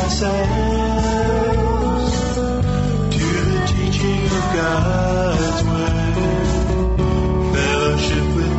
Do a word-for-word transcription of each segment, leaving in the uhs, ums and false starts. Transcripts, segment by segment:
ourselves to the teaching of God's word. Fellowship with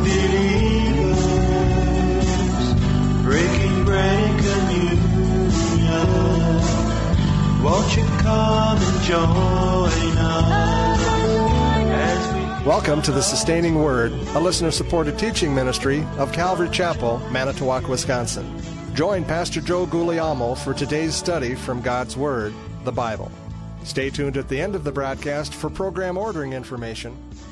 believers, breaking bread and communion. Won't you come and join us as we... Welcome to the Sustaining Word, a listener-supported teaching ministry of Calvary Chapel, Manitowoc, Wisconsin. Join Pastor Joe Guglielmo for today's study from God's Word, the Bible. Stay tuned at the end of the broadcast for program ordering information.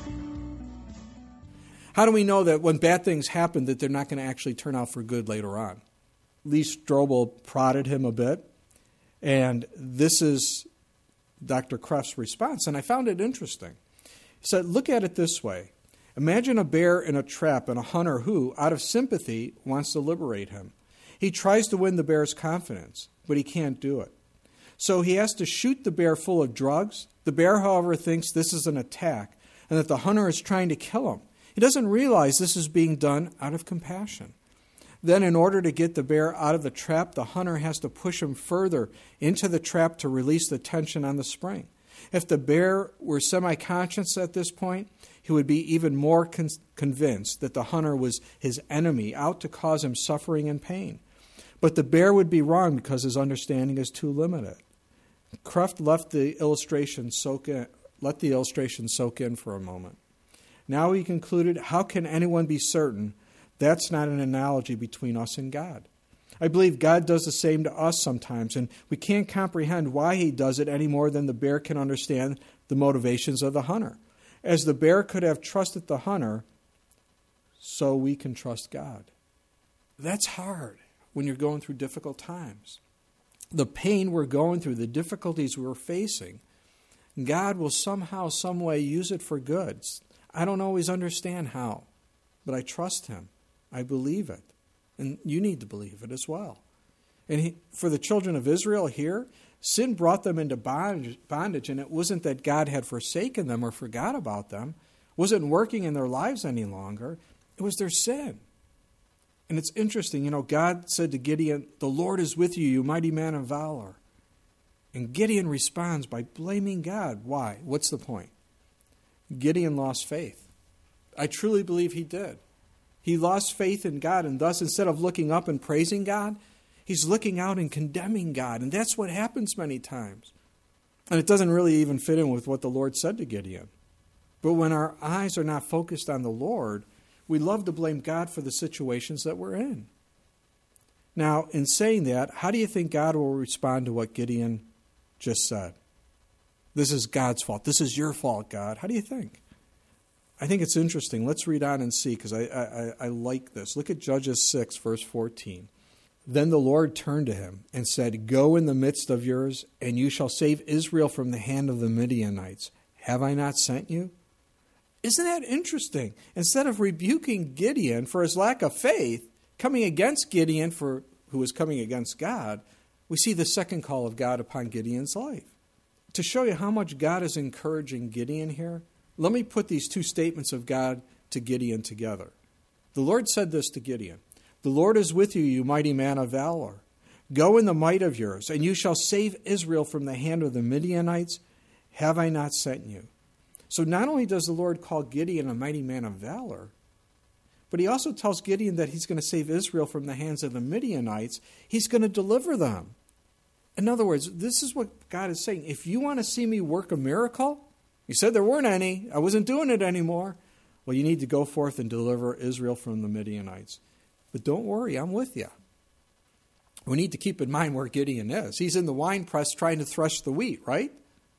How do we know that when bad things happen that they're not going to actually turn out for good later on? Lee Strobel prodded him a bit, and this is Doctor Kreft's response, and I found it interesting. He said, look at it this way. Imagine a bear in a trap and a hunter who, out of sympathy, wants to liberate him. He tries to win the bear's confidence, but he can't do it. So he has to shoot the bear full of drugs. The bear, however, thinks this is an attack and that the hunter is trying to kill him. He doesn't realize this is being done out of compassion. Then, in order to get the bear out of the trap, the hunter has to push him further into the trap to release the tension on the spring. If the bear were semi-conscious at this point, he would be even more con- convinced that the hunter was his enemy, out to cause him suffering and pain. But the bear would be wrong because his understanding is too limited. Kreft left the illustration soak in, let the illustration soak in for a moment. Now he concluded, how can anyone be certain that's not an analogy between us and God? I believe God does the same to us sometimes, and we can't comprehend why he does it any more than the bear can understand the motivations of the hunter. As the bear could have trusted the hunter, so we can trust God. That's hard when you're going through difficult times. The pain we're going through, the difficulties we're facing, God will somehow, some way use it for good. I don't always understand how, but I trust him. I believe it. And you need to believe it as well. And he, for the children of Israel here, sin brought them into bondage, bondage, and it wasn't that God had forsaken them or forgot about them, wasn't working in their lives any longer. It was their sin. And it's interesting, you know, God said to Gideon, the Lord is with you, you mighty man of valor. And Gideon responds by blaming God. Why? What's the point? Gideon lost faith. I truly believe he did. He lost faith in God, and thus, instead of looking up and praising God, he's looking out and condemning God. And that's what happens many times. And it doesn't really even fit in with what the Lord said to Gideon. But when our eyes are not focused on the Lord, we love to blame God for the situations that we're in. Now, in saying that, how do you think God will respond to what Gideon just said? This is God's fault. This is your fault, God. How do you think? I think it's interesting. Let's read on and see, because I, I, I like this. Look at Judges six, verse fourteen. Then the Lord turned to him and said, go in the midst of yours, and you shall save Israel from the hand of the Midianites. Have I not sent you? Isn't that interesting? Instead of rebuking Gideon for his lack of faith, coming against Gideon for who was coming against God, we see the second call of God upon Gideon's life. To show you how much God is encouraging Gideon here, let me put these two statements of God to Gideon together. The Lord said this to Gideon, the Lord is with you, you mighty man of valor. Go in the might of yours, and you shall save Israel from the hand of the Midianites. Have I not sent you? So not only does the Lord call Gideon a mighty man of valor, but he also tells Gideon that he's going to save Israel from the hands of the Midianites. He's going to deliver them. In other words, this is what God is saying. If you want to see me work a miracle, you said there weren't any, I wasn't doing it anymore, well, you need to go forth and deliver Israel from the Midianites. But don't worry, I'm with you. We need to keep in mind where Gideon is. He's in the winepress trying to thresh the wheat, right?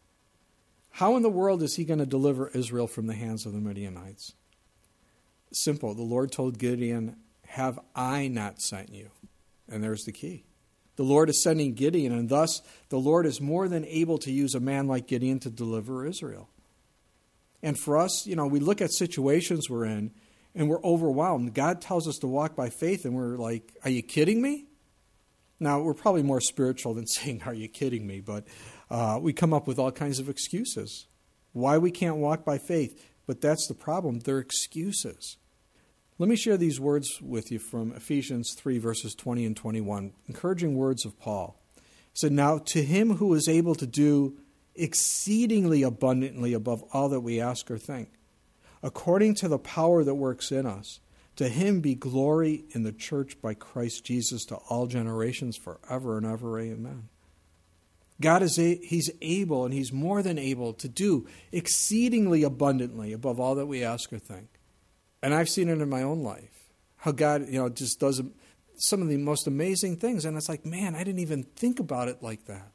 How in the world is he going to deliver Israel from the hands of the Midianites? Simple. The Lord told Gideon, have I not sent you? And there's the key. The Lord is sending Gideon, and thus the Lord is more than able to use a man like Gideon to deliver Israel. And for us, you know, we look at situations we're in, and we're overwhelmed. God tells us to walk by faith, and we're like, are you kidding me? Now, we're probably more spiritual than saying, are you kidding me? But uh, we come up with all kinds of excuses. Why we can't walk by faith. But that's the problem. They're excuses. Let me share these words with you from Ephesians three, verses twenty and twenty-one. Encouraging words of Paul. He So now to him who is able to do exceedingly abundantly above all that we ask or think, according to the power that works in us, to him be glory in the church by Christ Jesus to all generations forever and ever. Amen. God is a, he's able, and he's more than able to do exceedingly abundantly above all that we ask or think. And I've seen it in my own life, how God, you know, just does some of the most amazing things. And it's like, man, I didn't even think about it like that.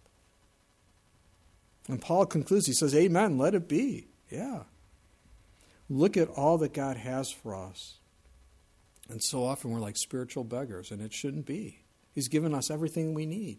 And Paul concludes, he says, amen, let it be. Yeah. Look at all that God has for us. And so often we're like spiritual beggars, and it shouldn't be. He's given us everything we need.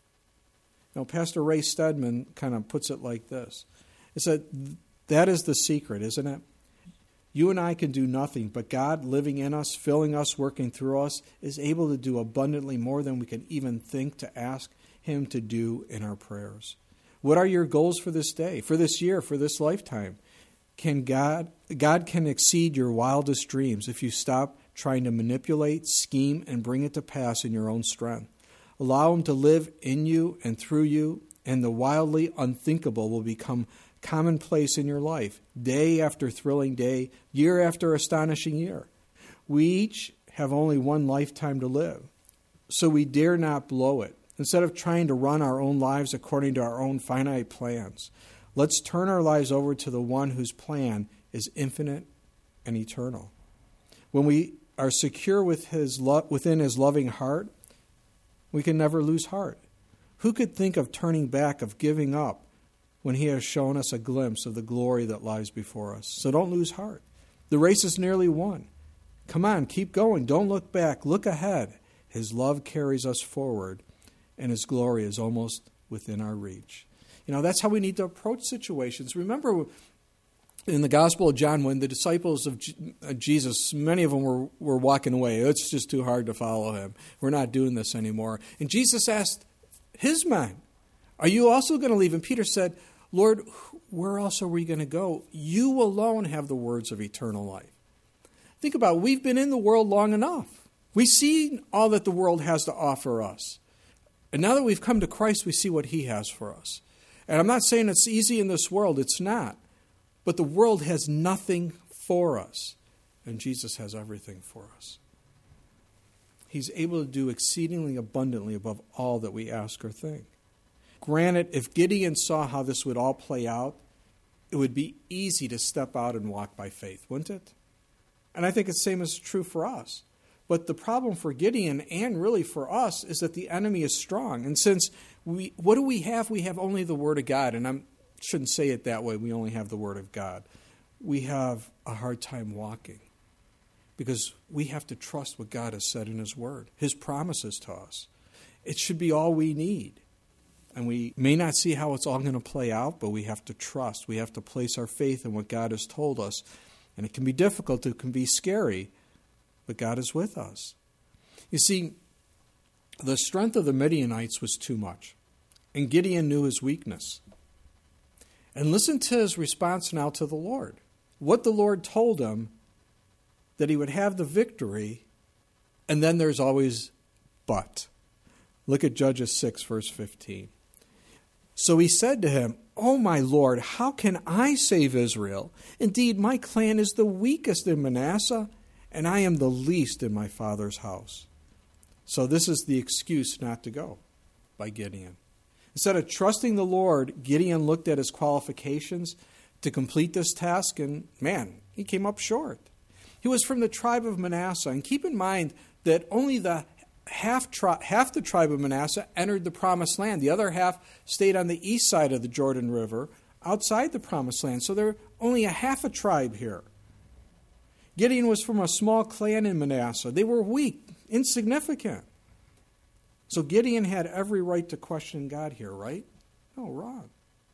Now, Pastor Ray Stedman kind of puts it like this. It said, that is the secret, isn't it? You and I can do nothing, but God living in us, filling us, working through us, is able to do abundantly more than we can even think to ask him to do in our prayers. What are your goals for this day, for this year, for this lifetime? Can God, God can exceed your wildest dreams if you stop trying to manipulate, scheme, and bring it to pass in your own strength. Allow him to live in you and through you, and the wildly unthinkable will become commonplace in your life, day after thrilling day, year after astonishing year. We each have only one lifetime to live, so we dare not blow it. Instead of trying to run our own lives according to our own finite plans, let's turn our lives over to the one whose plan is infinite and eternal. When we are secure with his lo- within his loving heart, we can never lose heart. Who could think of turning back, of giving up, when he has shown us a glimpse of the glory that lies before us? So don't lose heart. The race is nearly won. Come on, keep going. Don't look back. Look ahead. His love carries us forward, and his glory is almost within our reach. You know, that's how we need to approach situations. Remember, in the Gospel of John, when the disciples of Jesus, many of them were, were walking away. It's just too hard to follow him. We're not doing this anymore. And Jesus asked his men, are you also going to leave? And Peter said, Lord, where else are we going to go? You alone have the words of eternal life. Think about it. We've been in the world long enough. We've seen all that the world has to offer us. And now that we've come to Christ, we see what he has for us. And I'm not saying it's easy in this world. It's not. But the world has nothing for us. And Jesus has everything for us. He's able to do exceedingly abundantly above all that we ask or think. Granted, if Gideon saw how this would all play out, it would be easy to step out and walk by faith, wouldn't it? And I think the same is true for us. But the problem for Gideon, and really for us, is that the enemy is strong. And since we, what do we have? We have only the Word of God. And I shouldn't say it that way. We only have the Word of God. We have a hard time walking because we have to trust what God has said in his Word, his promises to us. It should be all we need. And we may not see how it's all going to play out, but we have to trust. We have to place our faith in what God has told us. And it can be difficult. It can be scary. But God is with us. You see, the strength of the Midianites was too much. And Gideon knew his weakness. And listen to his response now to the Lord. What the Lord told him, that he would have the victory, and then there's always but. Look at Judges six, verse fifteen. So he said to him, "Oh, my Lord, how can I save Israel? Indeed, my clan is the weakest in Manasseh, and I am the least in my father's house." So this is the excuse not to go by Gideon. Instead of trusting the Lord, Gideon looked at his qualifications to complete this task, and man, he came up short. He was from the tribe of Manasseh, and keep in mind that only the half, tri- half the tribe of Manasseh entered the promised land. The other half stayed on the east side of the Jordan River, outside the promised land. So they're only a half a tribe here. Gideon was from a small clan in Manasseh. They were weak, insignificant. So Gideon had every right to question God here, right? No, wrong.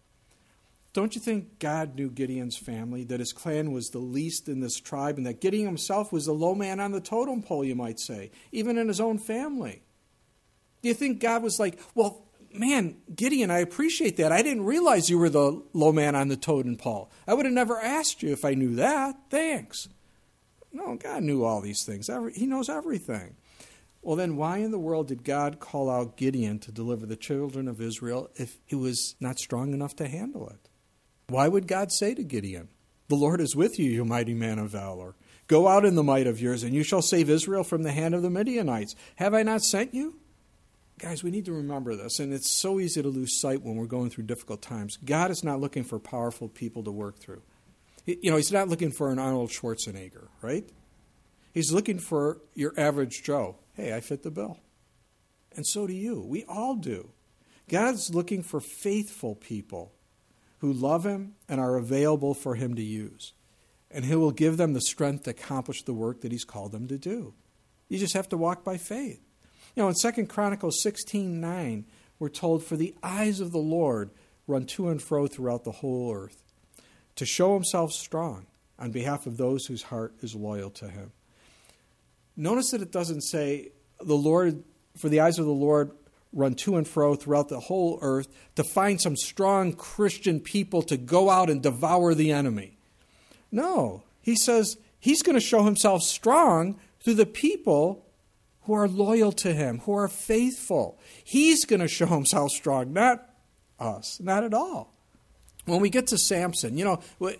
Don't you think God knew Gideon's family, that his clan was the least in this tribe, and that Gideon himself was the low man on the totem pole, you might say, even in his own family? Do you think God was like, well, man, Gideon, I appreciate that. I didn't realize you were the low man on the totem pole. I would have never asked you if I knew that. Thanks. No, God knew all these things. He knows everything. Well, then why in the world did God call out Gideon to deliver the children of Israel if he was not strong enough to handle it? Why would God say to Gideon, "The Lord is with you, you mighty man of valor. Go out in the might of yours, and you shall save Israel from the hand of the Midianites. Have I not sent you?" Guys, we need to remember this, and it's so easy to lose sight when we're going through difficult times. God is not looking for powerful people to work through. You know, he's not looking for an Arnold Schwarzenegger, right? He's looking for your average Joe. Hey, I fit the bill. And so do you. We all do. God's looking for faithful people who love him and are available for him to use. And he will give them the strength to accomplish the work that he's called them to do. You just have to walk by faith. You know, in Second Chronicles sixteen nine, we're told, "For the eyes of the Lord run to and fro throughout the whole earth, to show himself strong on behalf of those whose heart is loyal to him." Notice that it doesn't say, "The Lord, for the eyes of the Lord run to and fro throughout the whole earth to find some strong Christian people to go out and devour the enemy." No, he says he's going to show himself strong through the people who are loyal to him, who are faithful. He's going to show himself strong, not us, not at all. When we get to Samson, you know,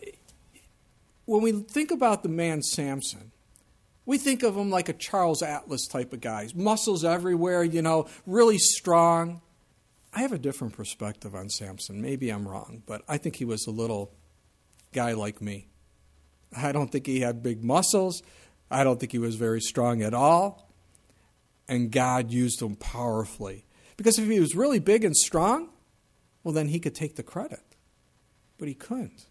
when we think about the man Samson, we think of him like a Charles Atlas type of guy. Muscles everywhere, you know, really strong. I have a different perspective on Samson. Maybe I'm wrong, but I think he was a little guy like me. I don't think he had big muscles. I don't think he was very strong at all. And God used him powerfully. Because if he was really big and strong, well, then he could take the credit. But he couldn't.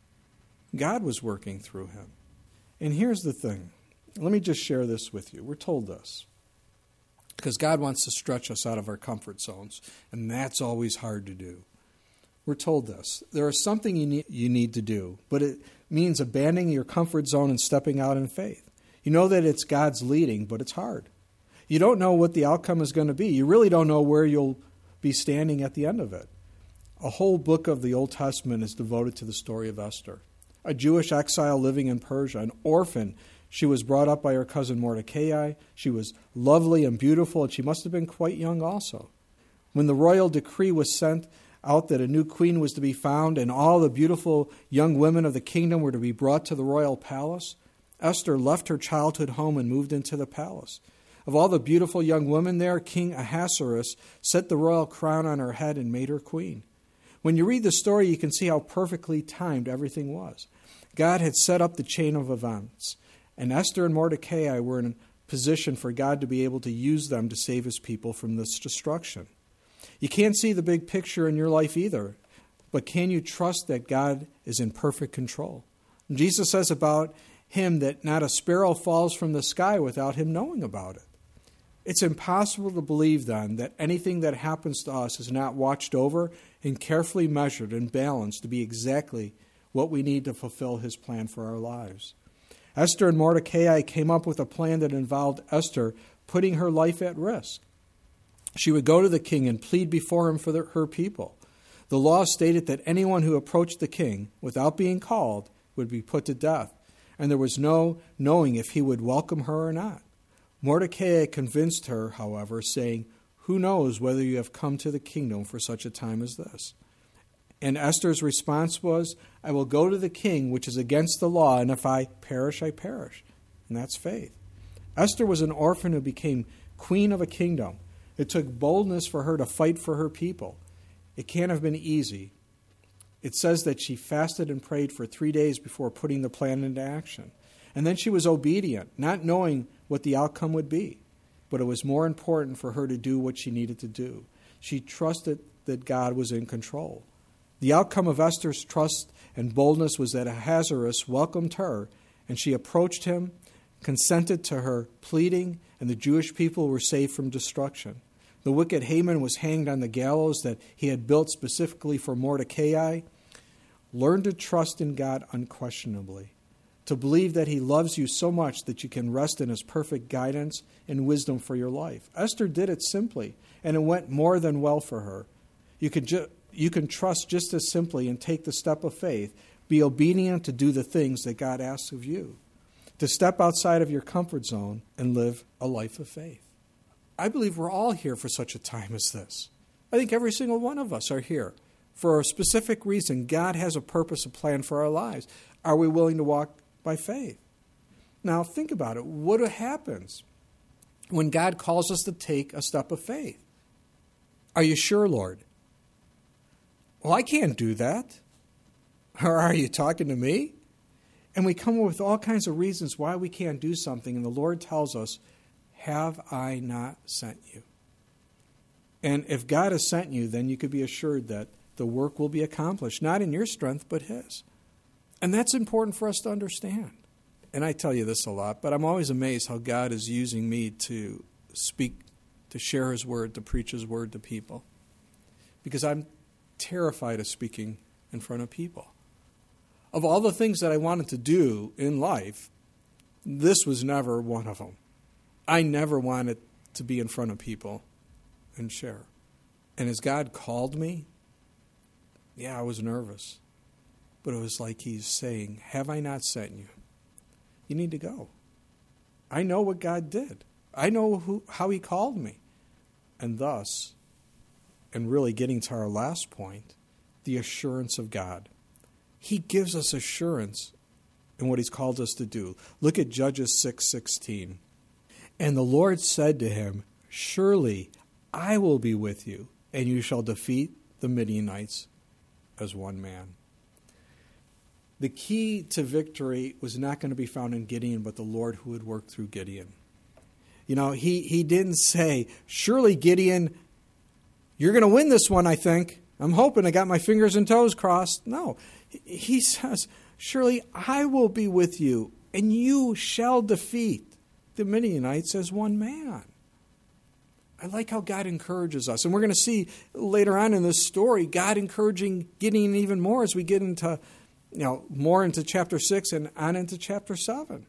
God was working through him. And here's the thing. Let me just share this with you. We're told this because God wants to stretch us out of our comfort zones, and that's always hard to do. We're told this. There is something you need, you need to do, but it means abandoning your comfort zone and stepping out in faith. You know that it's God's leading, but it's hard. You don't know what the outcome is going to be. You really don't know where you'll be standing at the end of it. A whole book of the Old Testament is devoted to the story of Esther, a Jewish exile living in Persia, an orphan. She was brought up by her cousin Mordecai. She was lovely and beautiful, and she must have been quite young also. When the royal decree was sent out that a new queen was to be found and all the beautiful young women of the kingdom were to be brought to the royal palace, Esther left her childhood home and moved into the palace. Of all the beautiful young women there, King Ahasuerus set the royal crown on her head and made her queen. When you read the story, you can see how perfectly timed everything was. God had set up the chain of events. And Esther and Mordecai were in a position for God to be able to use them to save his people from this destruction. You can't see the big picture in your life either, but can you trust that God is in perfect control? And Jesus says about him that not a sparrow falls from the sky without him knowing about it. It's impossible to believe then that anything that happens to us is not watched over and carefully measured and balanced to be exactly what we need to fulfill his plan for our lives. Esther and Mordecai came up with a plan that involved Esther putting her life at risk. She would go to the king and plead before him for the, her people. The law stated that anyone who approached the king without being called would be put to death, and there was no knowing if he would welcome her or not. Mordecai convinced her, however, saying, "Who knows whether you have come to the kingdom for such a time as this?" And Esther's response was, "I will go to the king, which is against the law, and if I perish, I perish." And that's faith. Esther was an orphan who became queen of a kingdom. It took boldness for her to fight for her people. It can't have been easy. It says that she fasted and prayed for three days before putting the plan into action. And then she was obedient, not knowing what the outcome would be. But it was more important for her to do what she needed to do. She trusted that God was in control. The outcome of Esther's trust and boldness was that Ahasuerus welcomed her, and she approached him, consented to her pleading, and the Jewish people were saved from destruction. The wicked Haman was hanged on the gallows that he had built specifically for Mordecai. Learn to trust in God unquestionably, to believe that he loves you so much that you can rest in his perfect guidance and wisdom for your life. Esther did it simply, and it went more than well for her. You can ju- you can trust just as simply and take the step of faith. Be obedient to do the things that God asks of you, to step outside of your comfort zone and live a life of faith. I believe we're all here for such a time as this. I think every single one of us are here for a specific reason. God has a purpose, a plan for our lives. Are we willing to walk by faith? Now, think about it. What happens when God calls us to take a step of faith? Are you sure, Lord? Well, I can't do that. Or are you talking to me? And we come up with all kinds of reasons why we can't do something, and the Lord tells us, have I not sent you? And if God has sent you, then you could be assured that the work will be accomplished, not in your strength, but His. And that's important for us to understand. And I tell you this a lot, but I'm always amazed how God is using me to speak, to share His word, to preach His word to people. Because I'm terrified of speaking in front of people. Of all the things that I wanted to do in life, this was never one of them. I never wanted to be in front of people and share. And as God called me, yeah, I was nervous. But it was like He's saying, have I not sent you? You need to go. I know what God did. I know who, how He called me. And thus, and really getting to our last point, the assurance of God. He gives us assurance in what He's called us to do. Look at Judges six sixteen. And the Lord said to him, surely I will be with you, and you shall defeat the Midianites as one man. The key to victory was not going to be found in Gideon, but the Lord who would work through Gideon. You know, he, he didn't say, surely Gideon, you're going to win this one, I think. I'm hoping. I got my fingers and toes crossed. No, he says, surely I will be with you, and you shall defeat the Midianites as one man. I like how God encourages us. And we're going to see later on in this story, God encouraging Gideon even more as we get into, you know, more into chapter six and on into chapter seven.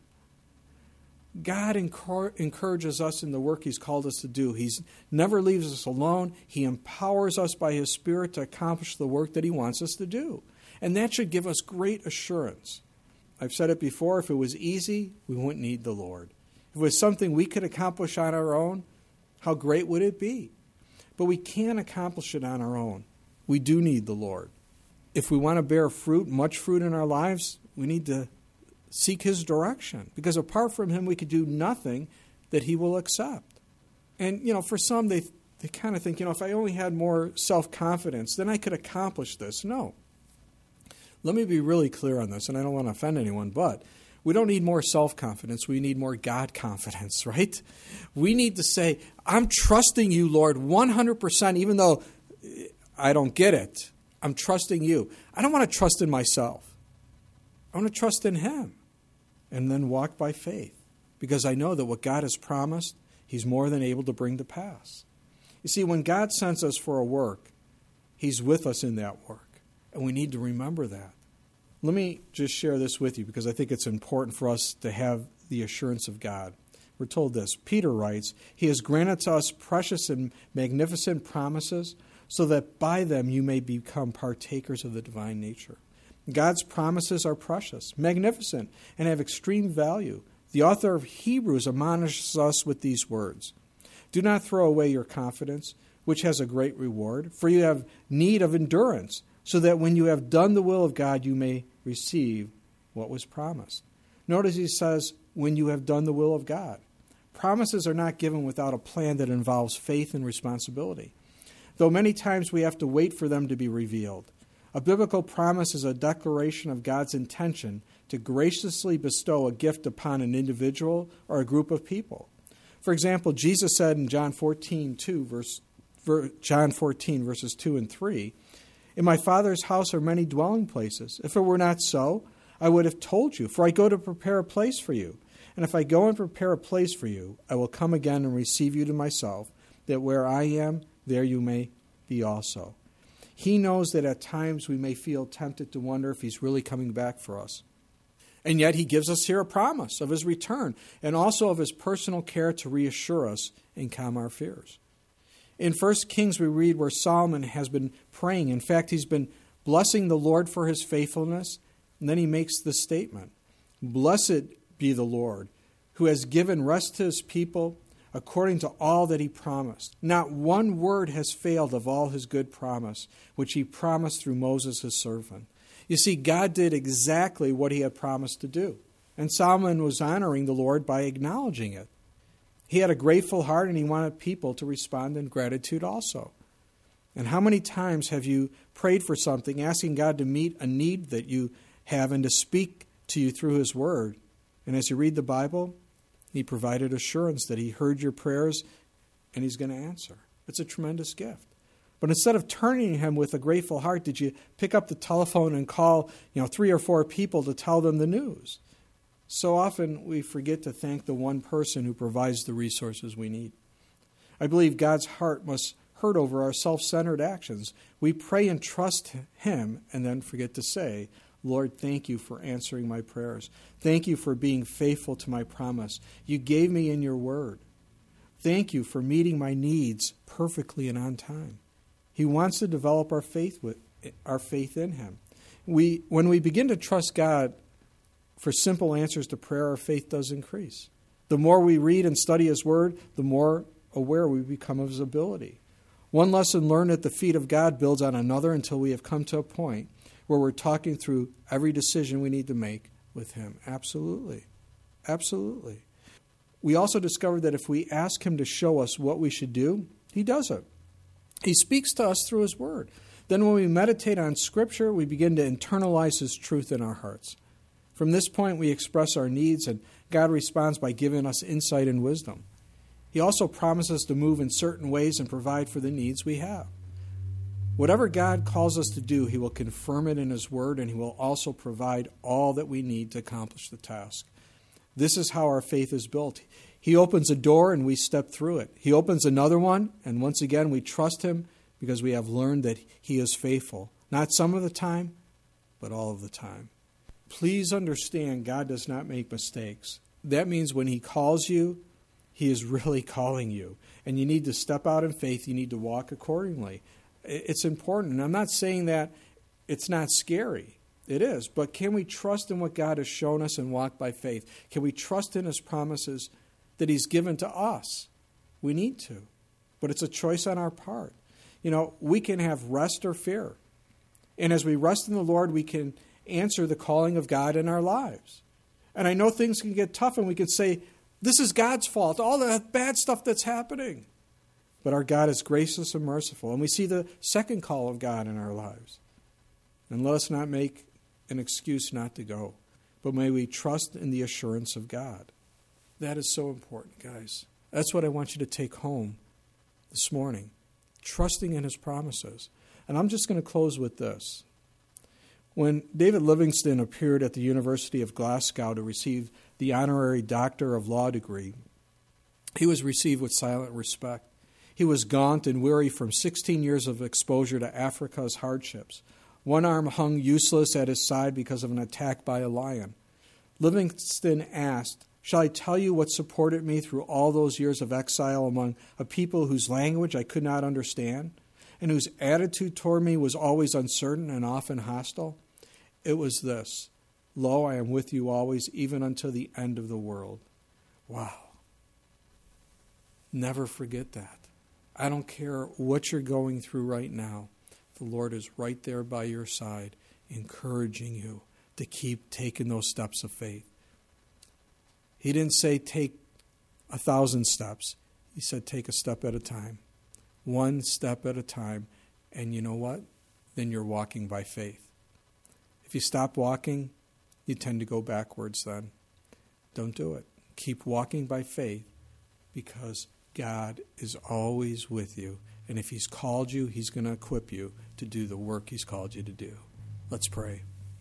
God encourages us in the work He's called us to do. He never leaves us alone. He empowers us by His Spirit to accomplish the work that He wants us to do. And that should give us great assurance. I've said it before, if it was easy, we wouldn't need the Lord. If it was something we could accomplish on our own, how great would it be? But we can't accomplish it on our own. We do need the Lord. If we want to bear fruit, much fruit in our lives, we need to seek His direction. Because apart from Him, we could do nothing that He will accept. And, you know, for some, they, they kind of think, you know, if I only had more self-confidence, then I could accomplish this. No. Let me be really clear on this, and I don't want to offend anyone, but we don't need more self-confidence. We need more God-confidence, right? We need to say, I'm trusting you, Lord, one hundred percent, even though I don't get it. I'm trusting you. I don't want to trust in myself. I want to trust in Him and then walk by faith because I know that what God has promised, He's more than able to bring to pass. You see, when God sends us for a work, He's with us in that work, and we need to remember that. Let me just share this with you because I think it's important for us to have the assurance of God. We're told this. Peter writes, He has granted to us precious and magnificent promises so that by them you may become partakers of the divine nature. God's promises are precious, magnificent, and have extreme value. The author of Hebrews admonishes us with these words. Do not throw away your confidence, which has a great reward, for you have need of endurance, so that when you have done the will of God, you may receive what was promised. Notice he says, when you have done the will of God. Promises are not given without a plan that involves faith and responsibility, though many times we have to wait for them to be revealed. A biblical promise is a declaration of God's intention to graciously bestow a gift upon an individual or a group of people. For example, Jesus said in John fourteen, two, verse, John fourteen, verses two and three, in my Father's house are many dwelling places. If it were not so, I would have told you, for I go to prepare a place for you. And if I go and prepare a place for you, I will come again and receive you to myself, that where I am, there you may be also. He knows that at times we may feel tempted to wonder if He's really coming back for us. And yet He gives us here a promise of His return and also of His personal care to reassure us and calm our fears. In First Kings, we read where Solomon has been praying. In fact, he's been blessing the Lord for His faithfulness. And then he makes this statement, Blessed be the Lord, who has given rest to His people, according to all that he promised. Not one word has failed of all his good promise, which he promised through Moses his servant. You see, God did exactly what he had promised to do. And Solomon was honoring the Lord by acknowledging it. He had a grateful heart, and he wanted people to respond in gratitude also. And how many times have you prayed for something, asking God to meet a need that you have and to speak to you through his word? And as you read the Bible, he provided assurance that he heard your prayers and he's going to answer. It's a tremendous gift. But instead of turning to him with a grateful heart, did you pick up the telephone and call, you know, three or four people to tell them the news? So often we forget to thank the one person who provides the resources we need. I believe God's heart must hurt over our self-centered actions. We pray and trust him and then forget to say, Lord, thank you for answering my prayers. Thank you for being faithful to my promise. You gave me in your word. Thank you for meeting my needs perfectly and on time. He wants to develop our faith with our faith in him. We, when we begin to trust God for simple answers to prayer, our faith does increase. The more we read and study his word, the more aware we become of his ability. One lesson learned at the feet of God builds on another until we have come to a point where we're talking through every decision we need to make with him. Absolutely. Absolutely. We also discovered that if we ask him to show us what we should do, he does it. He speaks to us through his word. Then when we meditate on Scripture, we begin to internalize his truth in our hearts. From this point, we express our needs, and God responds by giving us insight and wisdom. He also promises to move in certain ways and provide for the needs we have. Whatever God calls us to do, he will confirm it in his word, and he will also provide all that we need to accomplish the task. This is how our faith is built. He opens a door and we step through it. He opens another one, and once again we trust him because we have learned that he is faithful. Not some of the time, but all of the time. Please understand, God does not make mistakes. That means when he calls you, he is really calling you. And you need to step out in faith. You need to walk accordingly. It's important. And I'm not saying that it's not scary. It is. But can we trust in what God has shown us and walk by faith? Can we trust in his promises that he's given to us? We need to. But it's a choice on our part. You know, we can have rest or fear. And as we rest in the Lord, we can answer the calling of God in our lives. And I know things can get tough and we can say, this is God's fault, all the bad stuff that's happening. But our God is gracious and merciful. And we see the second call of God in our lives. And let us not make an excuse not to go, but may we trust in the assurance of God. That is so important, guys. That's what I want you to take home this morning, trusting in his promises. And I'm just going to close with this. When David Livingstone appeared at the University of Glasgow to receive the honorary Doctor of Law degree, he was received with silent respect. He was gaunt and weary from sixteen years of exposure to Africa's hardships. One arm hung useless at his side because of an attack by a lion. Livingstone asked, "Shall I tell you what supported me through all those years of exile among a people whose language I could not understand, and whose attitude toward me was always uncertain and often hostile? It was this: Lo, I am with you always, even until the end of the world." Wow. Never forget that. I don't care what you're going through right now. The Lord is right there by your side, encouraging you to keep taking those steps of faith. He didn't say take a thousand steps. He said take a step at a time. One step at a time. And you know what? Then you're walking by faith. If you stop walking, you tend to go backwards then. Don't do it. Keep walking by faith because God is always with you. And if he's called you, he's going to equip you to do the work he's called you to do. Let's pray.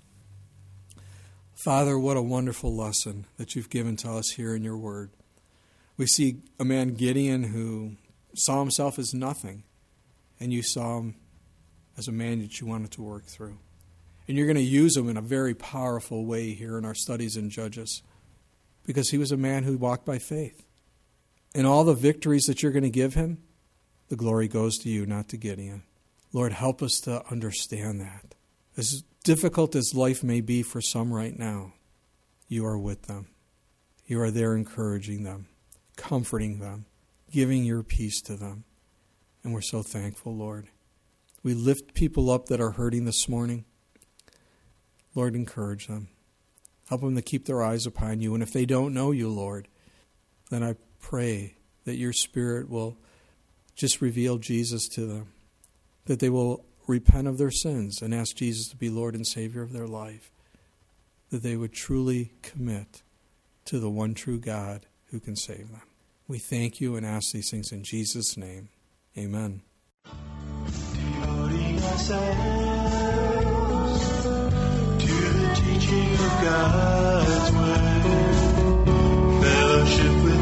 Father, what a wonderful lesson that you've given to us here in your word. We see a man, Gideon, who saw himself as nothing, and you saw him as a man that you wanted to work through. And you're going to use him in a very powerful way here in our studies in Judges, because he was a man who walked by faith. And all the victories that you're going to give him, the glory goes to you, not to Gideon. Lord, help us to understand that. As difficult as life may be for some right now, you are with them. You are there encouraging them, comforting them, giving your peace to them. And we're so thankful, Lord. We lift people up that are hurting this morning. Lord, encourage them. Help them to keep their eyes upon you. And if they don't know you, Lord, then I pray that your Spirit will just reveal Jesus to them, that they will repent of their sins and ask Jesus to be Lord and Savior of their life, that they would truly commit to the one true God who can save them. We thank you and ask these things in Jesus' name. Amen. Devoting ourselves to the teaching of God's word, fellowship with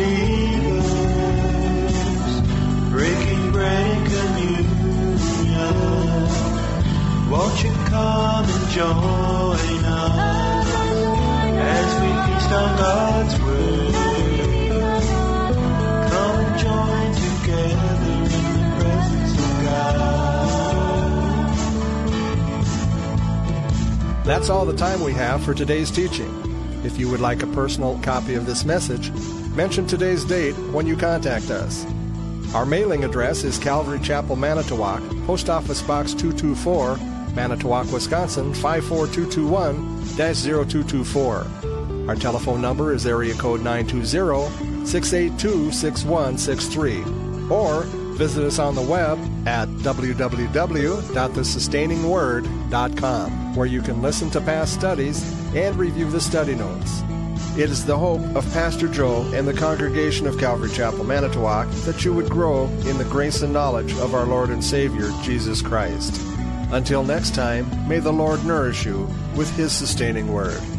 believers, breaking bread and communion. Won't you come and join us as we feast on God's word? Come and join together in the presence of God. That's all the time we have for today's teaching. If you would like a personal copy of this message, mention today's date when you contact us. Our mailing address is Calvary Chapel, Manitowoc, Post Office Box two two four, Manitowoc, Wisconsin five four two two one dash zero two two four. Our telephone number is area code nine two zero, six eight two, six one six three. Or visit us on the web at w w w dot the sustaining word dot com, where you can listen to past studies and review the study notes. It is the hope of Pastor Joe and the congregation of Calvary Chapel, Manitowoc, that you would grow in the grace and knowledge of our Lord and Savior, Jesus Christ. Until next time, may the Lord nourish you with His sustaining word.